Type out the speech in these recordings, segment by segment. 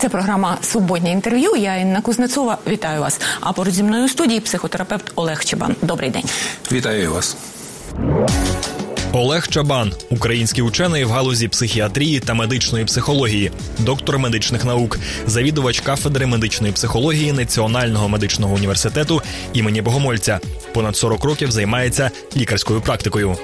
Це програма «Суботнє інтерв'ю». Я Інна Кузнецова. Вітаю вас. А поруч зі мною у студії психотерапевт Олег Чабан. Добрий день. Вітаю вас. Олег Чабан – український учений в галузі психіатрії та медичної психології, доктор медичних наук, завідувач кафедри медичної психології Національного медичного університету імені Богомольця. Понад 40 років займається лікарською практикою.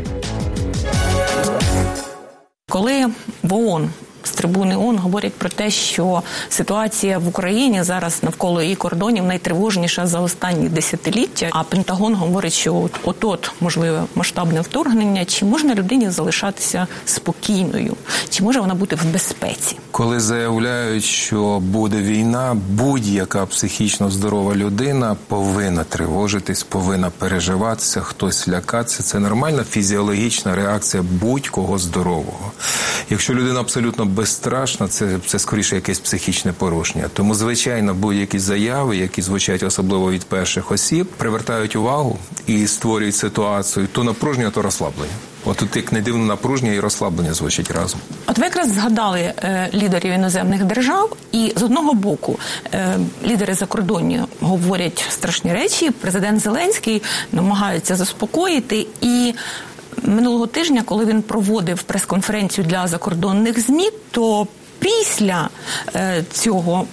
Коли в ООН, з трибуни ООН говорять про те, що ситуація в Україні зараз навколо її кордонів найтривожніша за останні десятиліття, а Пентагон говорить, що от-от можливе масштабне вторгнення, чи можна людині залишатися спокійною? Чи може вона бути в безпеці? Коли заявляють, що буде війна, будь-яка психічно здорова людина повинна тривожитись, повинна переживатися, хтось лякатися. Це нормальна фізіологічна реакція будь-кого здорового. Якщо людина абсолютно безстрашна, це скоріше якесь психічне порушення. Тому, звичайно, будь-які заяви, які звучать особливо від перших осіб, привертають увагу і створюють ситуацію то напруження, то розслаблення. От тут, як не дивно, напруження і розслаблення звучать разом. От ви якраз згадали лідерів іноземних держав, і з одного боку лідери закордонні говорять страшні речі, президент Зеленський намагається заспокоїти, і минулого тижня, коли він проводив прес-конференцію для закордонних ЗМІ, то після цього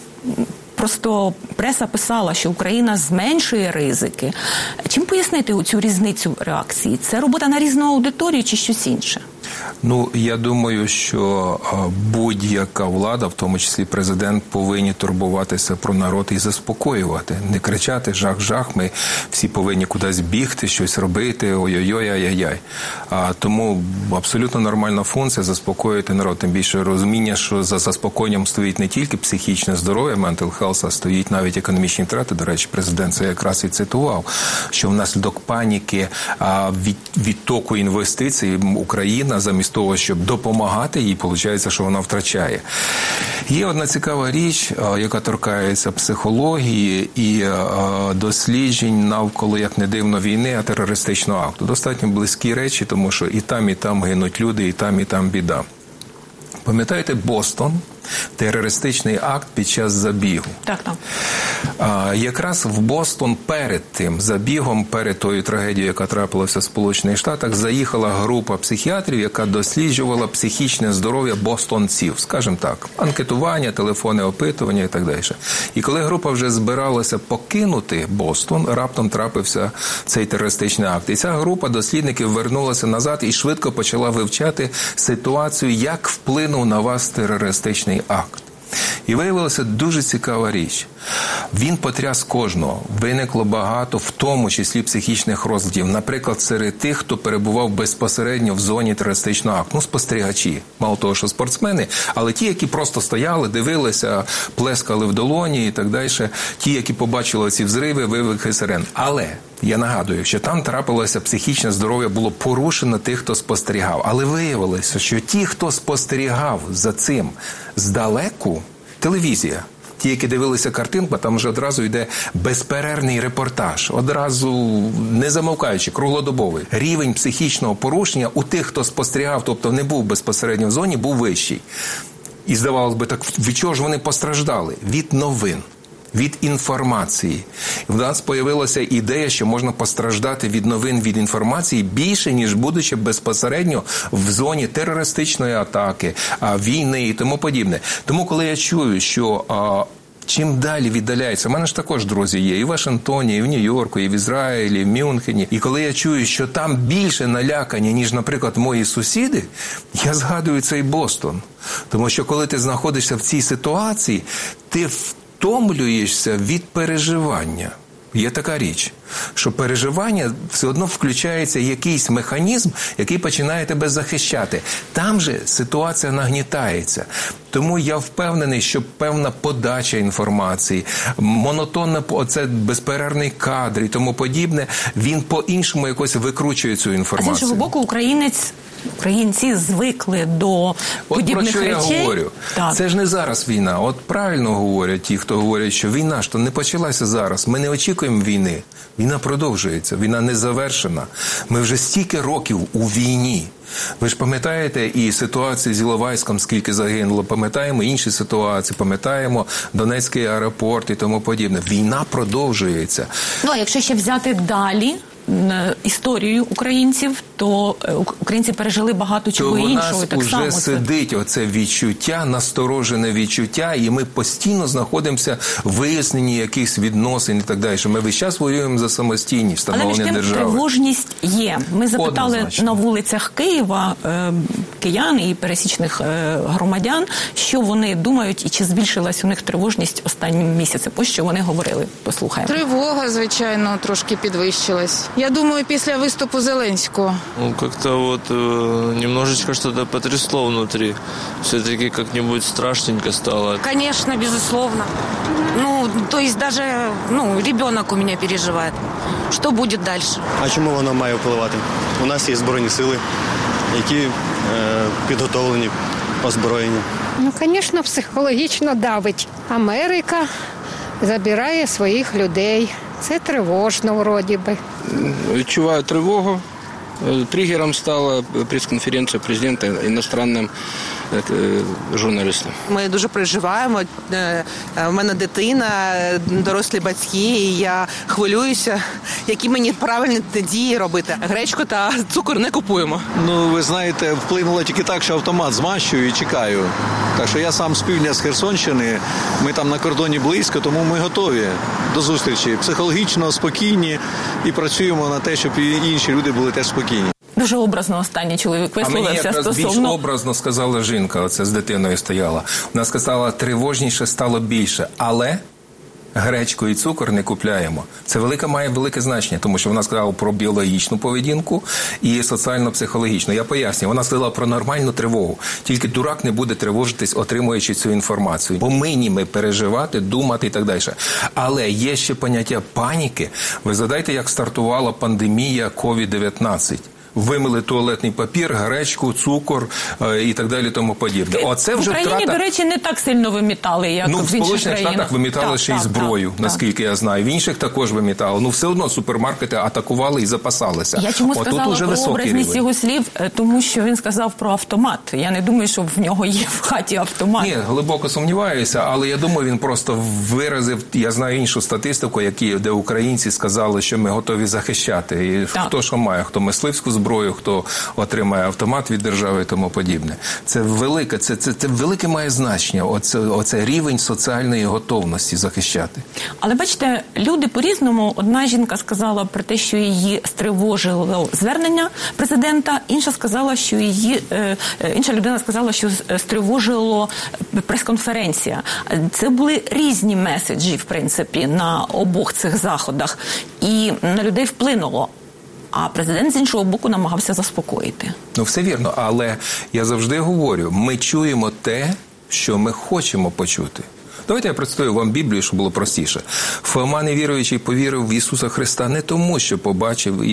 просто преса писала, що Україна зменшує ризики. Чим пояснити цю різницю реакції? Це робота на різну аудиторію чи щось інше? Я думаю, що будь-яка влада, в тому числі президент, повинні турбуватися про народ і заспокоювати. Не кричати «жах-жах», ми всі повинні кудись бігти, щось робити, ой-ой-ой, ай-яй-яй. Тому абсолютно нормальна функція – заспокоїти народ. Тим більше розуміння, що за заспокоєнням стоїть не тільки психічне здоров'я, mental health, а стоїть навіть економічні втрати. До речі, президент це якраз і цитував, що внаслідок паніки, відтоку інвестицій Україна замість того, щоб допомагати їй, виходить, що вона втрачає. Є одна цікава річ, яка торкається психології і досліджень навколо, як не дивно, війни, а терористичного акту. Достатньо близькі речі, тому що і там гинуть люди, і там біда. Пам'ятаєте Бостон? Терористичний акт під час забігу. Так. Якраз в Бостон перед тим забігом, перед тою трагедією, яка трапилася в Сполучених Штатах, заїхала група психіатрів, яка досліджувала психічне здоров'я бостонців. Скажімо так, анкетування, телефонне опитування і так далі. І коли група вже збиралася покинути Бостон, раптом трапився цей терористичний акт. І ця група дослідників вернулася назад і швидко почала вивчати ситуацію, як вплинув на вас терористичний акт. І виявилася дуже цікава річ. Він потряс кожного. Виникло багато, в тому числі психічних розладів. Наприклад, серед тих, хто перебував безпосередньо в зоні терористичного акту. Спостерігачі. Мало того, що спортсмени, але ті, які просто стояли, дивилися, плескали в долоні і так далі. Ті, які побачили ці взриви, вивики сирен. Але я нагадую, що там трапилося психічне здоров'я, було порушено тих, хто спостерігав. Але виявилося, що ті, хто спостерігав за цим здалеку, телевізія, ті, які дивилися картинку, там вже одразу йде безперервний репортаж, одразу не замовкаючи, круглодобовий. Рівень психічного порушення у тих, хто спостерігав, тобто не був безпосередньо в зоні, був вищий. І здавалось би, так від чого ж вони постраждали? Від новин. Від інформації. В нас з'явилася ідея, що можна постраждати від новин, від інформації більше, ніж будучи безпосередньо в зоні терористичної атаки, війни і тому подібне. Тому, коли я чую, що чим далі віддаляється, у мене ж також друзі є і в Вашингтоні, і в Нью-Йорку, і в Ізраїлі, і в Мюнхені. І коли я чую, що там більше налякані, ніж, наприклад, мої сусіди, я згадую цей Бостон. Тому що коли ти знаходишся в цій ситуації, ти втомлюєшся від переживання. Є така річ, що переживання все одно включається якийсь механізм, який починає тебе захищати. Там же ситуація нагнітається. Тому я впевнений, що певна подача інформації, монотонна, оце безперервний кадр і тому подібне, він по-іншому якось викручує цю інформацію. А з іншого боку, українець Українці звикли до подібних речей. От про що я говорю. Так. Це ж не зараз війна. От правильно говорять ті, хто говорять, що війна ж то не почалася зараз. Ми не очікуємо війни. Війна продовжується. Війна не завершена. Ми вже стільки років у війні. Ви ж пам'ятаєте і ситуацію з Іловайськом, скільки загинуло, пам'ятаємо інші ситуації, пам'ятаємо Донецький аеропорт і тому подібне. Війна продовжується. Ну, а якщо ще взяти далі історію українців, то українці пережили багато чого іншого. То у нас вже сидить оце відчуття, насторожене відчуття, і ми постійно знаходимося в виясненні якихось відносин і так далі. Ми весь час воюємо за самостійність, встановлення держави. Але тривожність є. Ми запитали однозначно на вулицях Києва киян і пересічних громадян, що вони думають і чи збільшилась у них тривожність останнім місяцем. Ось що вони говорили. Послухаємо. Тривога, звичайно, трошки підвищилась. Я думаю, після виступу Зеленського. Ну, как-то вот немножечко что-то потрясло внутри. Все-таки как-нибудь страшненько стало. Конечно, безусловно. Ну, то есть даже, ребенок у меня переживает. Что будет дальше? А чому воно має впливати? У нас є Збройні сили, які підготовлені, озброєні. Ну, звісно, психологічно давить. Америка забирає своїх людей. Це тривожно, вроді би. Відчуваю тривогу. Тригером стала прес-конференція президента іностранним журналістам. Ми дуже переживаємо. У мене дитина, дорослі батьки, і я хвилююся, які мені правильні дії робити. Гречку та цукор не купуємо. Ну, ви знаєте, вплинуло тільки так, що автомат змащую і чекаю. Так що я сам з півдня, з Херсонщини, ми там на кордоні близько, тому ми готові до зустрічі. Психологічно спокійні і працюємо на те, щоб і інші люди були теж спокійні. Дуже образно останній чоловік висловився стосовно... А мені якраз більш образно сказала жінка, оце з дитиною стояла. Вона сказала, тривожніше стало більше, але гречку і цукор не купляємо. Це має велике значення, тому що вона сказала про біологічну поведінку і соціально-психологічну. Я поясню, вона сказала про нормальну тривогу. Тільки дурак не буде тривожитись, отримуючи цю інформацію. Повинні ми переживати, думати і так далі. Але є ще поняття паніки. Ви згадайте, як стартувала пандемія COVID-19. Вимили туалетний папір, гречку, цукор і так далі, тому подібне. Оце вже в Україні, до речі, не так сильно вимітали, як в інших країнах. В Сполучених Штатах вимітали ще й зброю, наскільки я знаю. В інших також вимітали. Все одно супермаркети атакували і запасалися. Я чому сказала про образність його слів? Тому що він сказав про автомат. Я не думаю, що в нього є в хаті автомат. Ні, глибоко сумніваюся, але я думаю, він просто виразив, я знаю іншу статистику, де українці сказали, що ми готові захищати. І хто що має, хто мисливську зброю, хто отримає автомат від держави і тому подібне. Це велике, це велике має значення, оце рівень соціальної готовності захищати. Але бачите, люди по-різному. Одна жінка сказала про те, що її стривожило звернення президента, інша людина сказала, що стривожило прес-конференція. Це були різні меседжі, в принципі, на обох цих заходах. І на людей вплинуло. А президент, з іншого боку, намагався заспокоїти. Все вірно, але я завжди говорю, ми чуємо те, що ми хочемо почути. Давайте я представлю вам Біблію, щоб було простіше. Фома невіруючий повірив в Ісуса Христа не тому, що побачив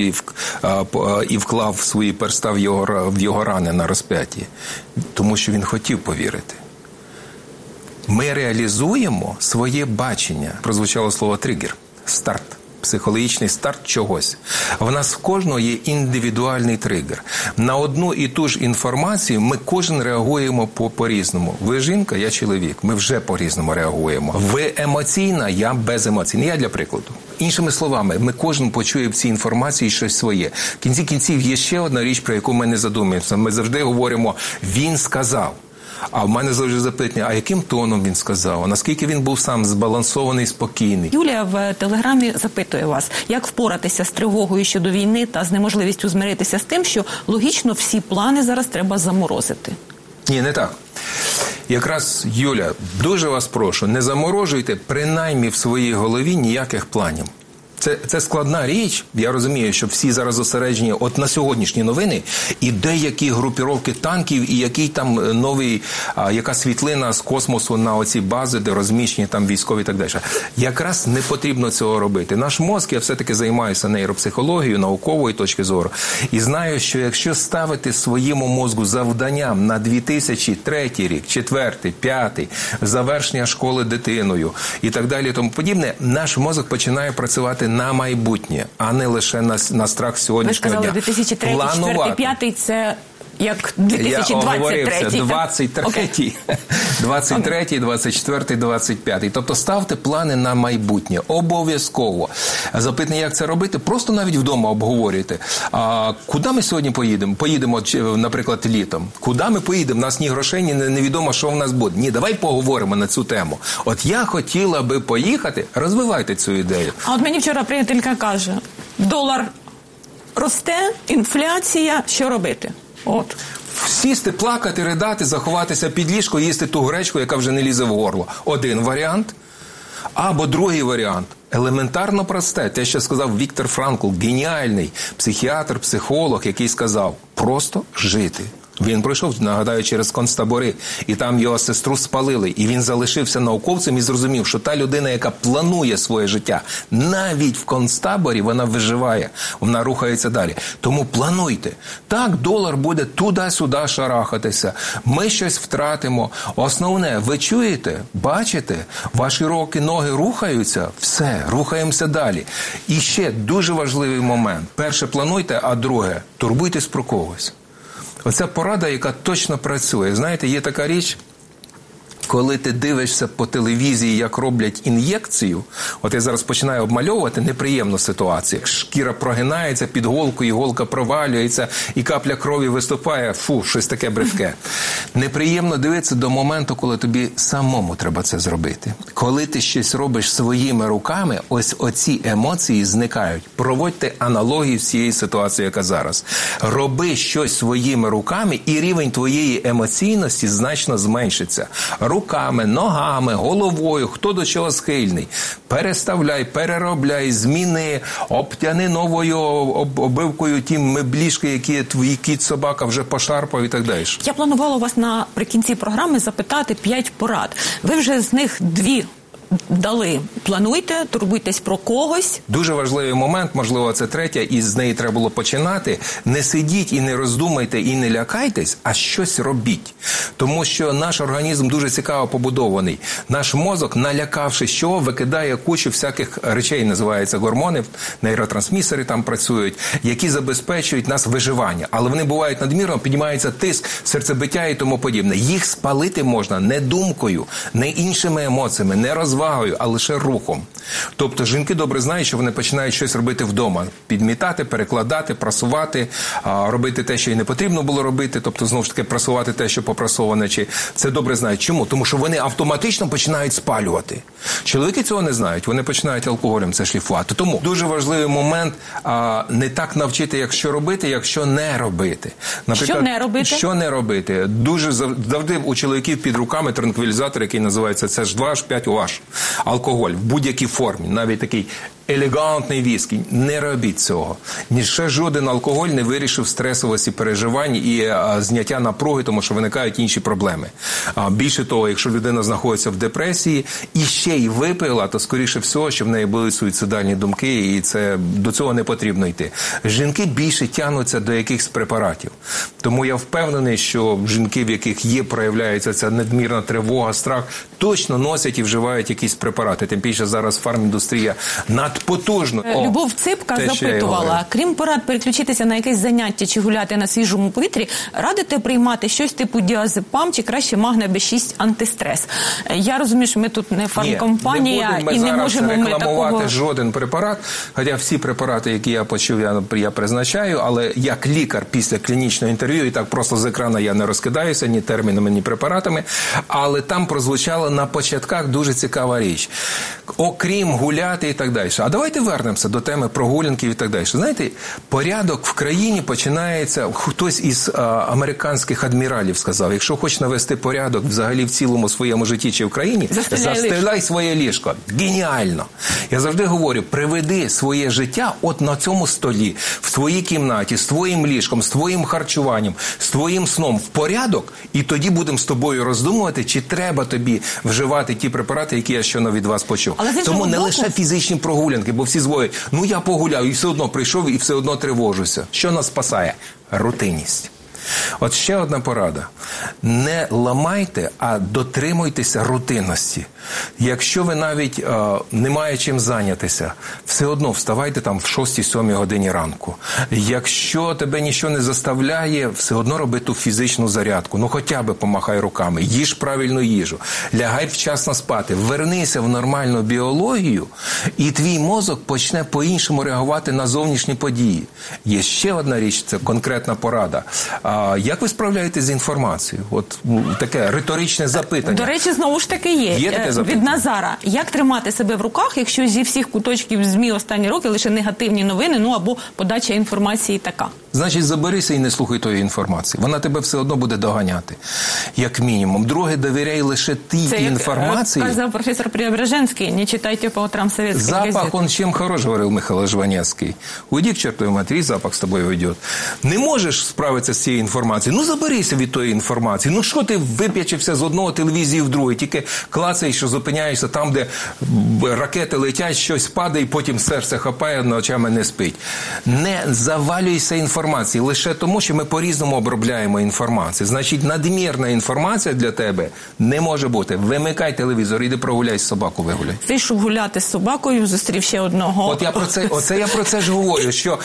і вклав свої перста в його рани на розп'ятті, тому що він хотів повірити. Ми реалізуємо своє бачення. Прозвучало слово «тригер» – старт. Психологічний старт чогось. В нас в кожного є індивідуальний тригер. На одну і ту ж інформацію ми кожен реагуємо по-різному. Ви жінка, я чоловік. Ми вже по-різному реагуємо. Ви емоційна, я беземоційна. Я для прикладу. Іншими словами, ми кожен почує в цій інформації щось своє. В кінці кінців є ще одна річ, про яку ми не задумуємося. Ми завжди говоримо «він сказав». А в мене завжди запитання, а яким тоном він сказав? А наскільки він був сам збалансований, спокійний? Юлія в Телеграмі запитує вас, як впоратися з тривогою щодо війни та з неможливістю змиритися з тим, що логічно всі плани зараз треба заморозити. Ні, не так. Якраз, Юля, дуже вас прошу, не заморожуйте принаймні в своїй голові ніяких планів. Це складна річ. Я розумію, що всі зараз зосереджені от на сьогоднішні новини і деякі групіровки танків, і який там новий, яка світлина з космосу на оці бази, де розміщені там військові і так далі. Якраз не потрібно цього робити. Наш мозк, я все-таки займаюся нейропсихологією, наукової точки зору, і знаю, що якщо ставити своєму мозку завданням на 2003 рік, 4, 5, завершення школи дитиною і так далі, тому подібне, наш мозок починає працювати на майбутнє, а не лише на страх сьогоднішнього дня. Ви сказали, 2003, 2004, 2005 – це як 2023. 23, 24, 25. Тобто ставте плани на майбутнє. Обов'язково. Запитання, як це робити? Просто навіть вдома обговорюйте. Куди ми сьогодні поїдемо? Поїдемо, наприклад, літом. Куди ми поїдемо? У нас ні грошей, ні невідомо, що в нас буде. Ні, давай поговоримо на цю тему. От я хотіла би поїхати. Розвивайте цю ідею. А от мені вчора приятелька каже, долар росте, інфляція, що робити? От. Сісти, плакати, ридати, заховатися під ліжко, їсти ту гречку, яка вже не лізе в горло. Один варіант. Або другий варіант. Елементарно просте. Те, що сказав Віктор Франкл, геніальний психіатр, психолог, який сказав, просто жити. Він пройшов, нагадаю, через концтабори, і там його сестру спалили. І він залишився науковцем і зрозумів, що та людина, яка планує своє життя, навіть в концтаборі вона виживає, вона рухається далі. Тому плануйте. Так, долар буде туди-сюди шарахатися. Ми щось втратимо. Основне, ви чуєте, бачите, ваші руки, ноги рухаються, все, рухаємося далі. І ще дуже важливий момент. Перше, плануйте, а друге, турбуйтесь про когось. Оця порада, яка точно працює. Знаєте, є така річ, коли ти дивишся по телевізії, як роблять ін'єкцію, от я зараз починаю обмальовувати неприємну ситуацію. Шкіра прогинається під голкою, іголка провалюється, і капля крові виступає, щось таке бридке. Неприємно дивитися до моменту, коли тобі самому треба це зробити. Коли ти щось робиш своїми руками, ось оці емоції зникають. Проводьте аналогію з цієї ситуації, яка зараз. Роби щось своїми руками, і рівень твоєї емоційності значно зменшиться. Руками, ногами, головою, хто до чого схильний. Переставляй, переробляй, зміни, обтяни новою обивкою ті меблішки, які твій кіт, собака вже пошарпав і так далі. Я планувала вас наприкінці програми запитати 5 порад. Ви вже з них 2 дали. Плануйте, турбуйтесь про когось. Дуже важливий момент, можливо, це 3, і з неї треба було починати. Не сидіть і не роздумайте, і не лякайтесь, а щось робіть. Тому що наш організм дуже цікаво побудований. Наш мозок, налякавшись чого, викидає кучу всяких речей, називаються гормони, нейротрансмісери там працюють, які забезпечують нас виживання. Але вони бувають надмірно, піднімається тиск, серцебиття і тому подібне. Їх спалити можна не думкою, не іншими емоціями, не розвагою, а лише рухом. Тобто жінки добре знають, що вони починають щось робити вдома. Підмітати, перекладати, прасувати, робити те, що й не потрібно було робити, тобто, знову ж таки, прасувати те, що попрасоване. Це добре знають. Чому? Тому що вони автоматично починають спалювати. Чоловіки цього не знають. Вони починають алкоголем це шліфувати. Тому дуже важливий момент не так навчити, як що робити, як що не робити. Наприклад, що не робити? Що не робити? Дуже завжди у чоловіків під руками транквілізатор, який називається CH2H5OH. Алкоголь в будь-якій формі, навіть такий елегантний віскі. Не робіть цього. Ще жоден алкоголь не вирішив стресовості переживань і зняття напруги, тому що виникають інші проблеми. Більше того, якщо людина знаходиться в депресії і ще й випила, то скоріше всього, що в неї були суїцидальні думки, і до цього не потрібно йти. Жінки більше тягнуться до якихось препаратів. Тому я впевнений, що жінки, в яких проявляється ця надмірна тривога, страх, точно носять і вживають якісь препарати. Тим більше зараз фарміндустрія надпотужно. Любов Ципка запитувала, крім порад переключитися на якесь заняття чи гуляти на свіжому повітрі, радите приймати щось типу діазепам чи краще магне Б6 антистрес? Я розумію, що ми тут не фармкомпанія і не можемо рекламувати жоден препарат, хоча всі препарати, які я почув, я призначаю, але як лікар після клінічного інтерв'ю, і так просто з екрану я не розкидаюся ні термінами, ні препаратами, але там прозвучала сказали на початках дуже цікава річ. Окрім гуляти і так далі. А давайте вернемося до теми прогулянків і так далі. Знаєте, порядок в країні починається, хтось із американських адміралів сказав, якщо хочеш навести порядок взагалі в цілому своєму житті чи в країні, застеляй своє ліжко. Геніально! Я завжди говорю, приведи своє життя от на цьому столі, в своїй кімнаті, з твоїм ліжком, з твоїм харчуванням, з твоїм сном в порядок, і тоді будемо з тобою роздумувати, чи треба тобі вживати ті препарати, які я щойно від вас почув. Тому не лише фізичні прогулянки, бо всі дзвонять, ну я погуляв і все одно прийшов і все одно тривожуся. Що нас спасає? Рутинність. От ще одна порада. Не ламайте, а дотримуйтеся рутинності. Якщо ви навіть не має чим зайнятися, все одно вставайте там в 6-7 годині ранку. Якщо тебе нічого не заставляє, все одно роби ту фізичну зарядку. Ну хоча б помахай руками, їж правильну їжу, лягай вчасно спати, вернися в нормальну біологію, і твій мозок почне по-іншому реагувати на зовнішні події. Є ще одна річ, це конкретна порада. Як ви справляєтесь з інформацією? От таке риторичне запитання. До речі, знову ж таки є. Є таке запитання? Від Назара. Як тримати себе в руках, якщо зі всіх куточків ЗМІ останні роки лише негативні новини, ну або подача інформації така? Значить, заберися і не слухай тої інформації. Вона тебе все одно буде доганяти, як мінімум. Друге, довіряй лише тій інформації. Це, як казав професор Преображенський, не читайте по утрам советских газет. Запах, он чем хорош, говорил Михаил Жванецкий. Уйди к чертовой матери, запах с тобой уйдет. Не можеш справитися з цією інформацією? Ну, заберися від тої інформації. Ну, що ти вип'ячився з одного телевізії в другу? Тільки клацаєш, що зупиняєшся там, де ракети летять, щось падає, і потім серце хапає, ночами не спить. Не завалюйся інформацією лише тому, що ми по-різному обробляємо інформацію. Значить, надмірна інформація для тебе не може бути. Вимикай телевізор, іди прогуляй, собаку вигуляй. Вийшов гуляти з собакою, зустрів ще одного. От я про це ж говорю, що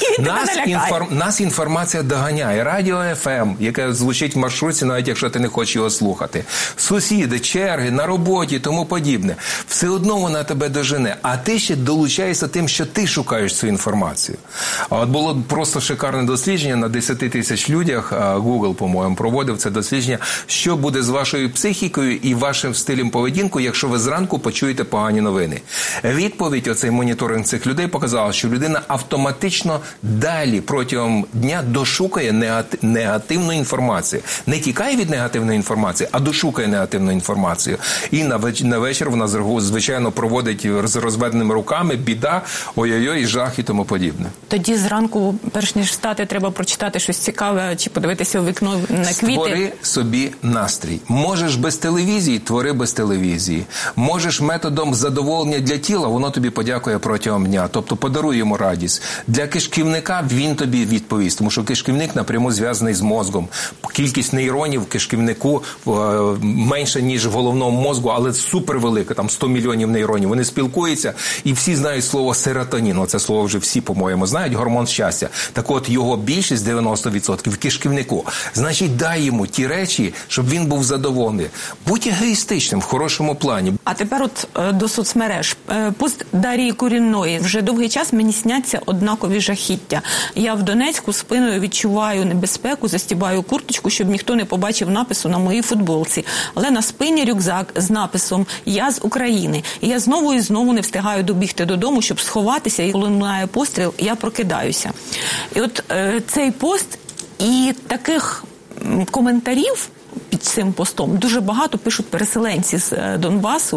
нас інформація доганяє. Радіо ФМ, яке звучить в маршрутці, навіть якщо ти не хочеш його слухати. Сусіди, черги, на роботі, тому подібне. Все одно вона тебе дожене. А ти ще долучаєшся тим, що ти шукаєш цю інформацію. А от було просто шикарне дослідження на 10 тисяч людях. Google, по-моєму, проводив це дослідження. Що буде з вашою психікою і вашим стилем поведінку, якщо ви зранку почуєте погані новини? Відповідь, оцей моніторинг цих людей показала, що людина автоматично далі протягом дня дошукає негативну інформацію. Не тікає від негативної інформації, а дошукає негативну інформацію. І на вечір вона, звичайно, проводить з розведеними руками, біда, ой-ой-ой, жах і тому подібне. Тоді зранку, перш ніж встати, треба прочитати щось цікаве, чи подивитися у вікно на квіти. Створи собі настрій. Можеш без телевізії, твори без телевізії. Можеш методом задоволення для тіла, воно тобі подякує протягом дня. Тобто подаруй йому радість. Для кишківника він тобі відповість, тому що кишківник напряму зв'язаний з мозгом. Кількість нейронів в кишківнику менша, ніж в головному мозку, але супервелика, там 100 мільйонів нейронів. Вони спілкуються, і всі знають слово серотонін. Це слово вже всі, по-моєму, знають, гормон щастя. Так от, його більшість, 90%, в кишківнику. Значить, дай йому ті речі, щоб він був задоволений. Будь егоїстичним, в хорошому плані. А тепер от до соцмереж. Пост Дарії Курінної. Вже довгий час мені сняться однакові жахіття. Я в Донецьку спиною відчуваю небезпеку, застібаю курточку, щоб ніхто не побачив напису на моїй футболці. Але на спині рюкзак з написом «Я з України». І я знову і знову не встигаю добігти додому, щоб сховатися, і коли лунає постріл, я прокидаюся. І от цей пост і таких коментарів під цим постом дуже багато пишуть переселенці з Донбасу.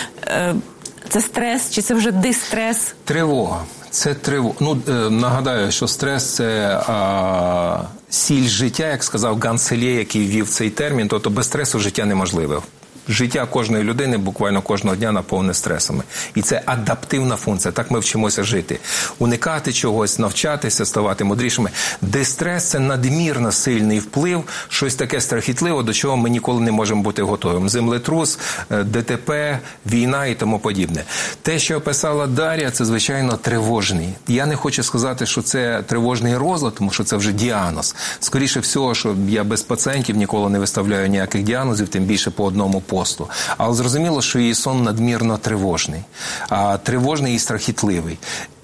Це стрес, чи це вже дистрес? Тривога. Це тривога. Ну, нагадаю, що стрес – це сіль життя, як сказав Ганселє, який ввів цей термін, тобто без стресу життя неможливе. Життя кожної людини буквально кожного дня наповнене стресами. І це адаптивна функція. Так ми вчимося жити. Уникати чогось, навчатися, ставати мудрішими. Дистрес – це надмірно сильний вплив, щось таке страхітливе, до чого ми ніколи не можемо бути готовим. Землетрус, ДТП, війна і тому подібне. Те, що описала Дар'я, це, звичайно, тривожний. Я не хочу сказати, що це тривожний розлад, тому що це вже діагноз. Скоріше всього, що я без пацієнтів ніколи не виставляю ніяких діагнозів, тим більше по одному посту. Але зрозуміло, що її сон надмірно тривожний. Тривожний і страхітливий.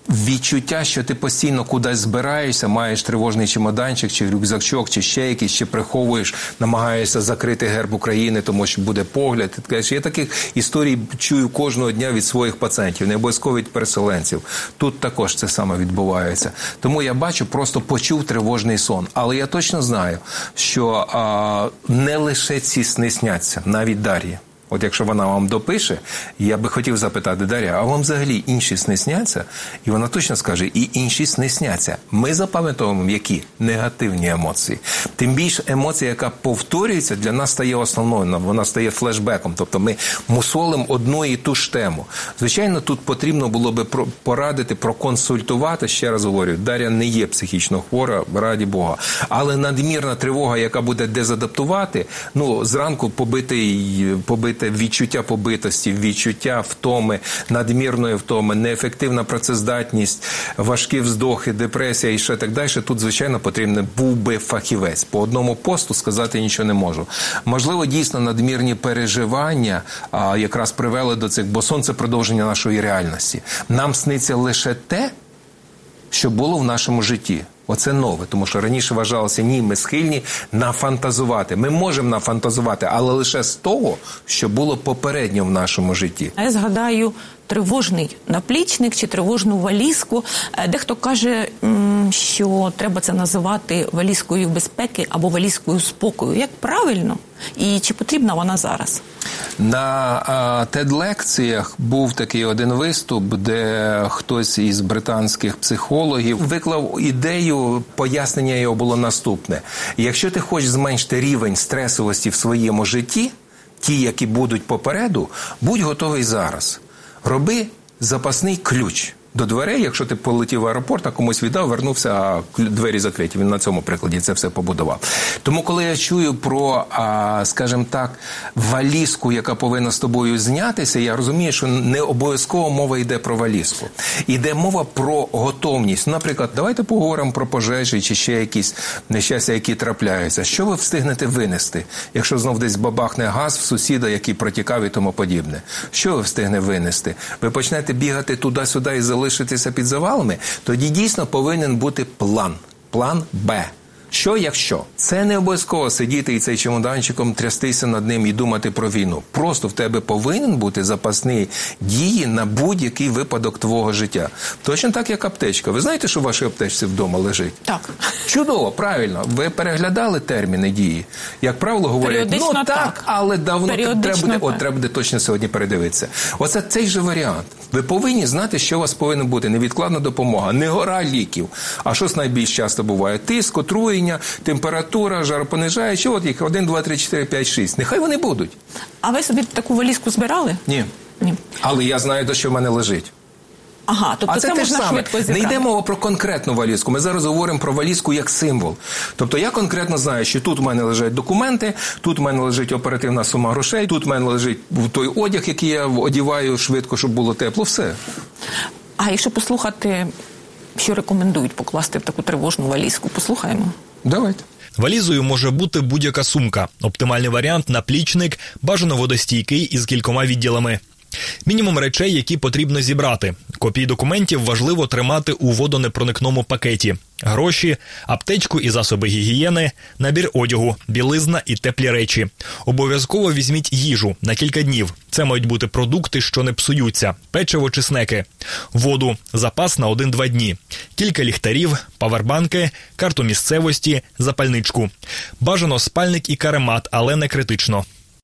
відчуття, що ти постійно кудись збираєшся, маєш тривожний чемоданчик, чи рюкзачок, чи ще якийсь, чи приховуєш, намагаєшся закрити герб України, тому що буде погляд. Ти кажеш, я таких історій чую кожного дня від своїх пацієнтів, не обов'язково від переселенців. Тут також це саме відбувається. Тому я бачу, просто почув тривожний сон. Але я точно знаю, що не лише ці сни сняться, навіть Дар'ї. От якщо вона вам допише, я би хотів запитати, Дар'я, а вам взагалі інші сни сняться? І вона точно скаже, і інші сни сняться. Ми запам'ятовуємо, які негативні емоції. Тим більше емоція, яка повторюється, для нас стає основною, вона стає флешбеком. Тобто ми мусолимо одну і ту ж тему. Звичайно, тут потрібно було би порадити, проконсультувати, ще раз говорю, Дар'я не є психічно хвора, раді Бога. Але надмірна тривога, яка буде дезадаптувати, зранку побити відчуття побитості, відчуття втоми, надмірної втоми, неефективна працездатність, важкі вздохи, депресія і ще так далі. Тут, звичайно, потрібен був би фахівець. По одному посту сказати нічого не можу. Можливо, дійсно, надмірні переживання якраз привели до цих, бо сон – це продовження нашої реальності. Нам сниться лише те, що було в нашому житті. Оце нове, тому що раніше вважалося, ні, ми схильні нафантазувати. Ми можемо нафантазувати, але лише з того, що було попередньо в нашому житті. Я згадаю тривожний наплічник чи тривожну валізку. Дехто каже, що треба це називати валізкою безпеки або валізкою спокою. Як правильно? І чи потрібна вона зараз? На TED-лекціях був такий один виступ, де хтось із британських психологів виклав ідею, пояснення його було наступне. Якщо ти хочеш зменшити рівень стресовості в своєму житті, ті, які будуть попереду, будь готовий зараз. Роби запасний ключ до дверей, якщо ти полетів в аеропорт, а комусь віддав, вернувся, а двері закриті. Він на цьому прикладі це все побудував. Тому, коли я чую про, скажімо так, валізку, яка повинна з тобою знятися, я розумію, що не обов'язково мова йде про валізку. Йде мова про готовність. Наприклад, давайте поговоримо про пожежі чи ще якісь нещастя, які трапляються. Що ви встигнете винести, якщо знов десь бабахне газ в сусіда, який протікав і тому подібне? Що ви встигне винести? Ви почнете бігати туди-сюди і залишитися під завалами? Тоді дійсно повинен бути план. План Б. Що якщо? Це не обов'язково сидіти і цей чемоданчиком трястися над ним і думати про війну. Просто в тебе повинен бути запасні дії на будь-який випадок твого життя. Точно так, як аптечка. Ви знаєте, що в вашій аптечці вдома лежить? Так. Чудово, правильно. Ви переглядали терміни дії? Як правило, говорять, так, але давно треба буде точно сьогодні передивитися. Оце цей же варіант. Ви повинні знати, що у вас повинна бути. Невідкладна допомога, не гора ліків. А що найбільш часто буває? Тиск, отруєння, температура, жаропонижаючі. От їх 1, 2, 3, 4, 5, 6. Нехай вони будуть. А ви собі таку валізку збирали? Ні. Але я знаю, до що в мене лежить. Ага, тобто це можна швидко зібрати. Не йде мова про конкретну валізку. Ми зараз говоримо про валізку як символ. Тобто я конкретно знаю, що тут в мене лежать документи, тут в мене лежить оперативна сума грошей, тут в мене лежить той одяг, який я одіваю швидко, щоб було тепло, все. А якщо послухати, що рекомендують покласти в таку тривожну валізку, послухаємо? Давайте. Валізою може бути будь-яка сумка. Оптимальний варіант – наплічник, бажано водостійкий із кількома відділами. Мінімум речей, які потрібно зібрати. Копії документів важливо тримати у водонепроникному пакеті. Гроші, аптечку і засоби гігієни, набір одягу, білизна і теплі речі. Обов'язково візьміть їжу на кілька днів. Це мають бути продукти, що не псуються, печиво чи снеки. Воду, запас на 1-2 дні. Кілька ліхтарів, павербанки, карту місцевості, запальничку. Бажано спальник і каремат, але не критично.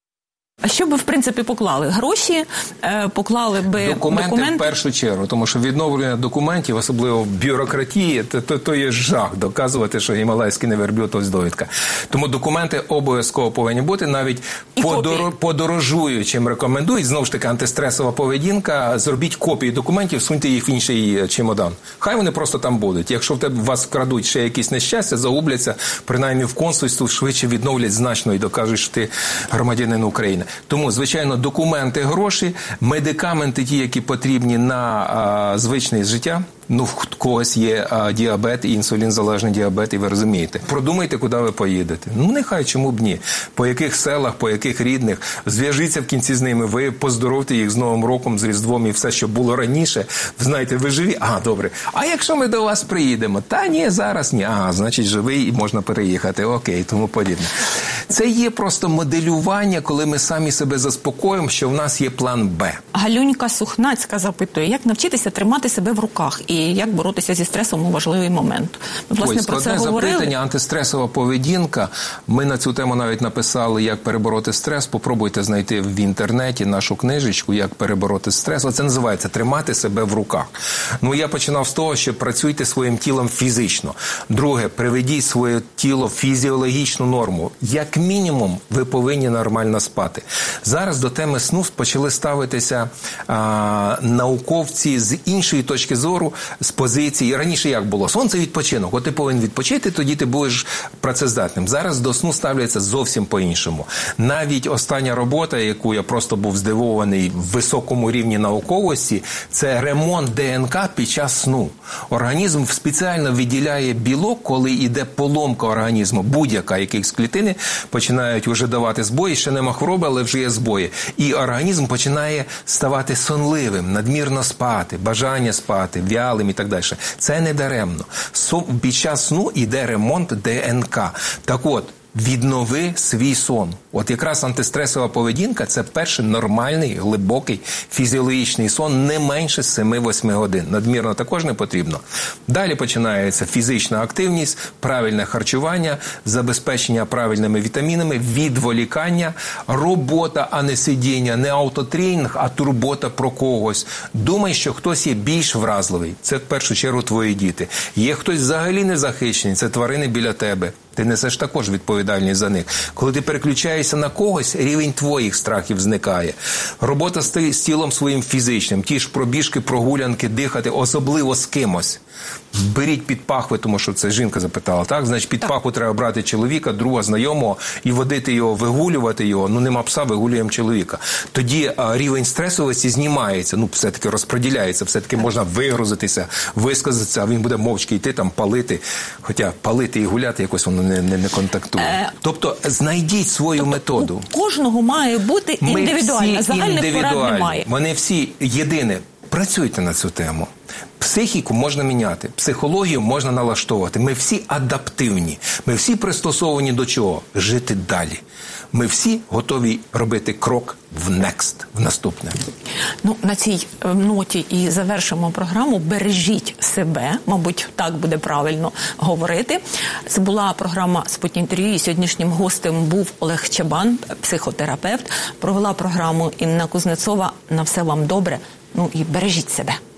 А що би, в принципі, поклали? Гроші, поклали би документи? В першу чергу, тому що відновлення документів, особливо в бюрократії, то є жах доказувати, що гімалайський не верблюд, ось довідка. Тому документи обов'язково повинні бути, навіть подорожуючим рекомендують, знову ж таки, антистресова поведінка, зробіть копії документів, суньте їх в інший чемодан. Хай вони просто там будуть. Якщо вас вкрадуть ще якісь нещастя, загубляться, принаймні в консульстві швидше відновлять значно і докажуть, що ти громадянин України. Тому, звичайно, документи, гроші, медикаменти ті, які потрібні на звичне життя, Ну, в когось є діабет, інсулінзалежний діабет, і ви розумієте. Продумайте, куди ви поїдете. Ну, нехай, чому б ні. По яких селах, по яких рідних. Зв'яжіться в кінці з ними, ви поздоровте їх з Новим роком, з Різдвом і все, що було раніше. Знаєте, ви живі? Добре. А якщо ми до вас приїдемо? Та ні, зараз ні. Значить, живий і можна переїхати. Окей, тому подібне. Це є просто моделювання, коли ми самі себе заспокоїмо, що в нас є план Б. Галюнька Сухнацька запитує, як навчитися тримати себе в руках і як боротися зі стресом у важливий момент. Ми, власне, про це говорили. Запитання, антистресова поведінка. Ми на цю тему навіть написали, як перебороти стрес. Попробуйте знайти в інтернеті нашу книжечку, як перебороти стрес. Це називається «Тримати себе в руках». Ну, я починав з того, що працюйте своїм тілом фізично. Друге, приведіть своє тіло в фізіологічну норму. Як мінімум, ви повинні нормально спати. Зараз до теми сну почали ставитися науковці з іншої точки зору, з позиції. Раніше як було? Сон – це відпочинок. От ти повинен відпочити, тоді ти будеш працездатним. Зараз до сну ставляться зовсім по-іншому. Навіть остання робота, яку я просто був здивований в високому рівні науковості, це ремонт ДНК під час сну. Організм спеціально виділяє білок, коли йде поломка організму, будь-яка, якихось клітини починають вже давати збої, ще нема хвороби, але вже є збої. І організм починає ставати сонливим, надмірно спати, бажання спати, вялим і так далі. Це не даремно. Під час сну йде ремонт ДНК. Так от, віднови свій сон. От якраз антистресова поведінка – це перший нормальний, глибокий, фізіологічний сон не менше 7-8 годин. Надмірно також не потрібно. Далі починається фізична активність, правильне харчування, забезпечення правильними вітамінами, відволікання, робота, а не сидіння, не автотренінг, а турбота про когось. Думай, що хтось є більш вразливий. Це в першу чергу твої діти. Є хтось взагалі незахищений, це тварини біля тебе. Ти несеш також відповідальність за них. Коли ти переключаєшся на когось, рівень твоїх страхів зникає. Робота з тілом своїм фізичним, ті ж пробіжки, прогулянки, дихати, особливо з кимось. Беріть під пахви, тому що це жінка запитала, так? Значить, під пахву треба брати чоловіка, друга, знайомого, і водити його, вигулювати його. Ну, нема пса, вигулюємо чоловіка. Тоді рівень стресовості знімається, все-таки розподіляється, все-таки можна вигрузитися, висказатися, а він буде мовчки йти там палити. Хоча палити і гуляти якось воно не контактує. Тобто, знайдіть свою методу. У кожного має бути індивідуальна, загальних порад немає. Вони всі єдине. Працюйте на цю тему. Психіку можна міняти, психологію можна налаштовувати. Ми всі адаптивні, ми всі пристосовані до чого? Жити далі. Ми всі готові робити крок в наступне. Ну, на цій ноті і завершимо програму. Бережіть себе, мабуть, так буде правильно говорити. Це була програма «Спутінтерв'ю», і сьогоднішнім гостем був Олег Чабан, психотерапевт. Провела програму Інна Кузнецова. На все вам добре. Ну і бережіть себе.